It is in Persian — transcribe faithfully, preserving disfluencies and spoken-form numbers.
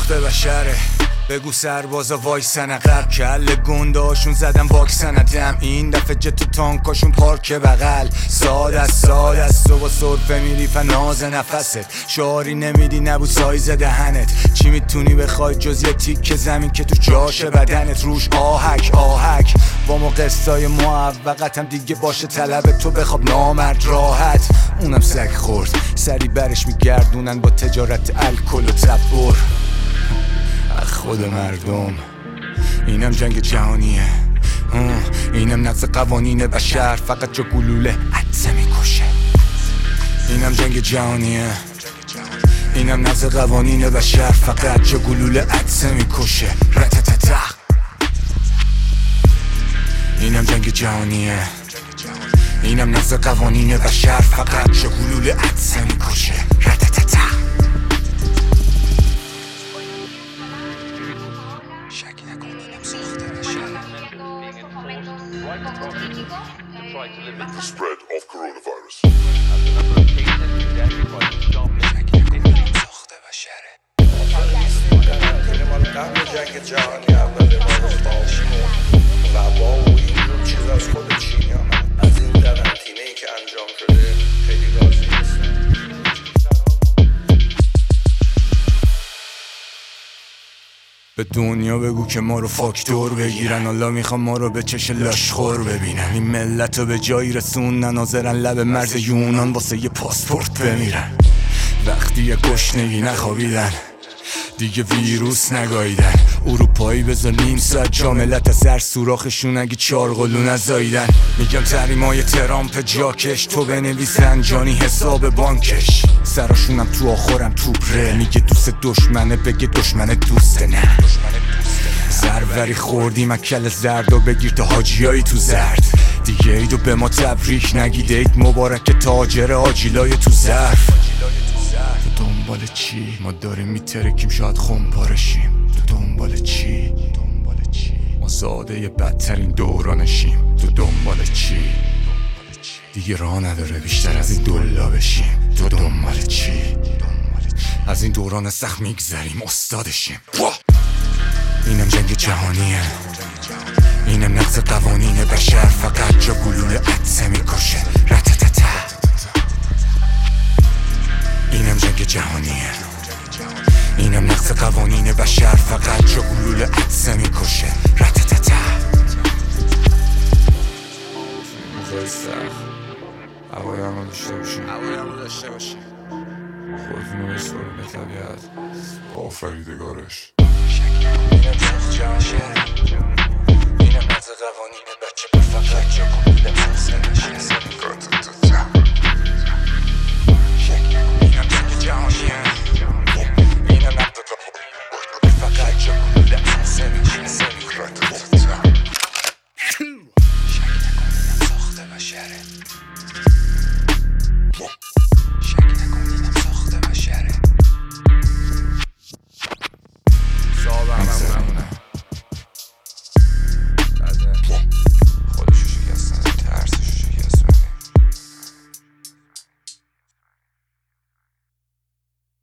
ساخته بشره. بگو سربازا وایسن عقب، کل گنداشون زدن واکسن دم. این دفعه جت و تانکاشون پارک بغل. ساده است ساده است و با سرفه میری فناز نفست. شعاری نمیدی نبود سایز دهنت. چی میتونی بخوای جز یه تیک زمین که تو جاشه بدنت روش آهک آهک. با ما قصای موفقتم دیگه باشه طلب تو بخواب نامرد راحت. اونم سگ خورد سری برش میگردونن با تجارت الکل و تبر. خود مردم اینم جنگ جهانیه، اینم نقض قوانین بشر، فقط جا گلوله عدسه میکشه. اینم جنگ جهانیه، اینم نقض قوانین بشر، فقط جا گلوله عدسه میکشه. رتتتا. اینم جنگ جهانیه، اینم نقض قوانین بشر، فقط جا گلوله عدسه میکشه. رتتتا. شکی نکن اینم ساخته بشه. The spread of coronavirus. شکی نکن اینم ساخته بشره. مال قبل جنگ جهانی اوله ما گفتاشیم و وبا و اینجور چیز از خود چین آمد. از این قرنطینه ای که انجام شده خیلی راضی نیستم. به دنیا بگو که ما رو فاکتور بگیرن، حالا میخوام ما رو به چش لاشخور ببینن. این ملت رو به جایی رسوندن حاضرن لب مرز یونان واسه یه پاسپورت بمیرن. وقتی یه گشنگی نخوابیدن دیگه ویروس نگاییدن. اروپایی بذار نیم ساعت جاملت از هر سوراخشون اگه چار قلو نزاییدن. میگم تحریمای ترامپ جاکش، تو بنویس رنجانی حساب بانکش. سراشونم تو آخرم توپره، میگه دوست دشمنه بگه دشمن دوسته. نه سروری خوردیم اکل زرد و بگیر تا حاجیایی تو زرد. دیگه ایدو به ما تبریک نگید، عید مبارک تاجر آجیلای تو ظرف. تو دنبال چی؟ ما داریم میترکیم شاید خون پارشیم. تو دنبال چی؟ ما زاده بدترین دورانشیم. تو دنبال چی؟ دیگه راه نداره بیشتر از این دلا بشیم. تو دنبال چی؟ از این دوران سخت میگذریم استادشیم. اینم جنگ جهانیه، اینم نقض قوانین بشر، فقط جا گلوله عدسه میکشه. رتتتا. اینم جنگ جهانیه، اینم نقض قوانین بشر، فقط جا گلوله عدسه میکشه. رتتتا. موقعی سخت هوای همه داشته باشیم، هوای همه داشته باشیم. خودتونو بسپاریم به طبیعت با آفریدگارش. اینم ساخت جهانیه، اینم نقض قوانین بچه، فقط جا گلوله عدسه میکشه.